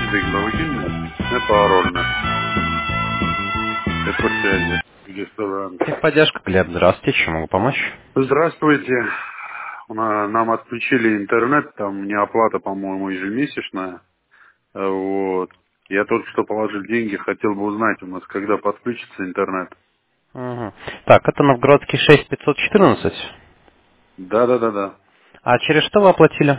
Всегда выкинь мне пароль на это связи ресторан. Техподдержка, Глеб, здравствуйте, чем могу помочь? Здравствуйте. Нам отключили интернет, там неоплата, по-моему, ежемесячная. Вот. Я только что положил деньги, хотел бы узнать у нас, когда подключится интернет. Мгм. Так, это Новгородский 6514. Да. А через что вы оплатили?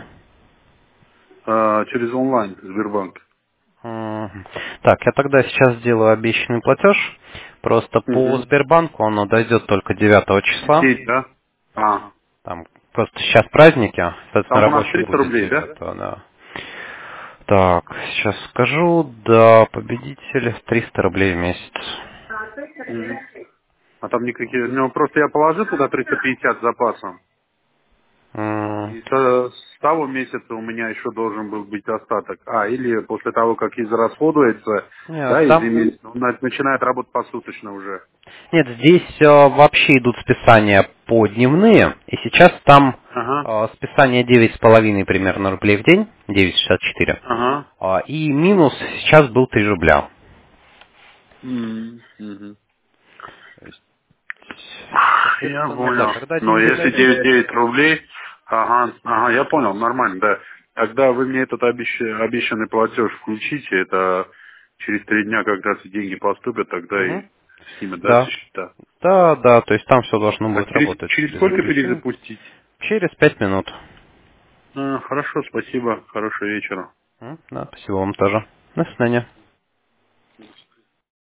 Через онлайн, Сбербанк. Мгм. Так, я тогда сейчас сделаю обещанный платеж. Просто по Угу. Сбербанку оно дойдет только 9 числа. Сеть, да? А. Там просто сейчас праздники, соответственно, Там у нас рабочий 300 будет рублей, да? 9, да. Так, сейчас скажу, да, победитель 300 рублей в месяц. Мгм. А там никакие... Ну, просто я положил туда 350 запасом. М, И с того месяца у меня еще должен был быть остаток. Или после того, как израсходуется, Нет, да, там ежемесячно, он начинает работать посуточно уже. Нет, здесь вообще идут списания по дневные, и сейчас там Ага, списание 9,5 примерно рублей в день, 9,64. ага. И минус сейчас был 3 рубля. Мгм. То есть, Я соответственно, да, понял. когда Но деньги если дойдут... 9 рублей, ага, я понял, нормально, да. Тогда вы мне этот обещанный платеж включите, это через 3 дня как раз и деньги поступят, тогда и Мгм. снимут, да, со Да, счета. да, то есть там все должно А будет работать через без сколько отключения. перезапустить? Через 5 минут. Хорошо, спасибо. Хорошего вечера. Да, спасибо вам тоже. До свидания.